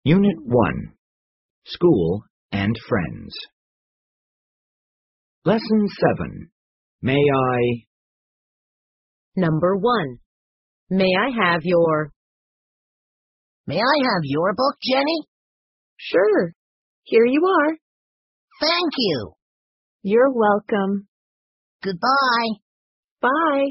Unit 1. School and Friends. Lesson 7. May I? Number 1. May I have your... May I have your book, Jenny? Sure. Here you are. Thank you. You're welcome. Goodbye. Bye.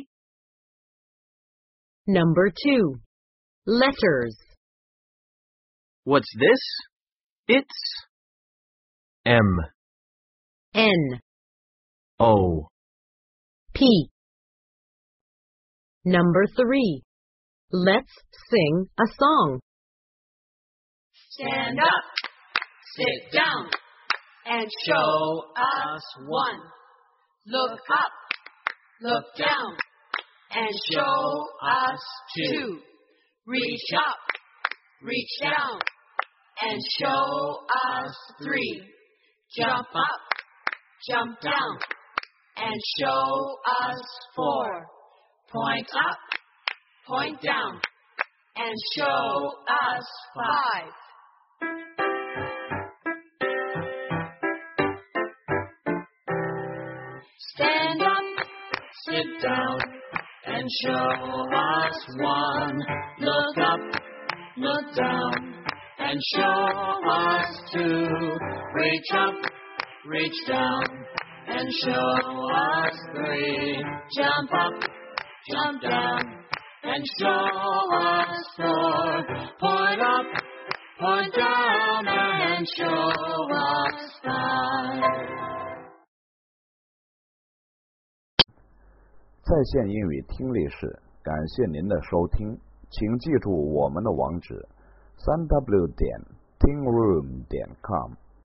Number 2. Letters. What's this? It's M N O P. Number 3. Let's sing a song. Stand up, sit down, and show us 1. Look up, look down, and show us 2. Reach up, reach down, and show us 3. Jump up, jump down, and show us 4. Point up, point down, and show us 5. Stand up, sit down, and show us 1. Look up, look down, and show us 2. Reach up, reach down, and show us 3. Jump up, jump down, and show us 4. Point up, point down, and show us 5. 在线英语听力室，感谢您的收听，请记住我们的网址：3w.tingroom.com。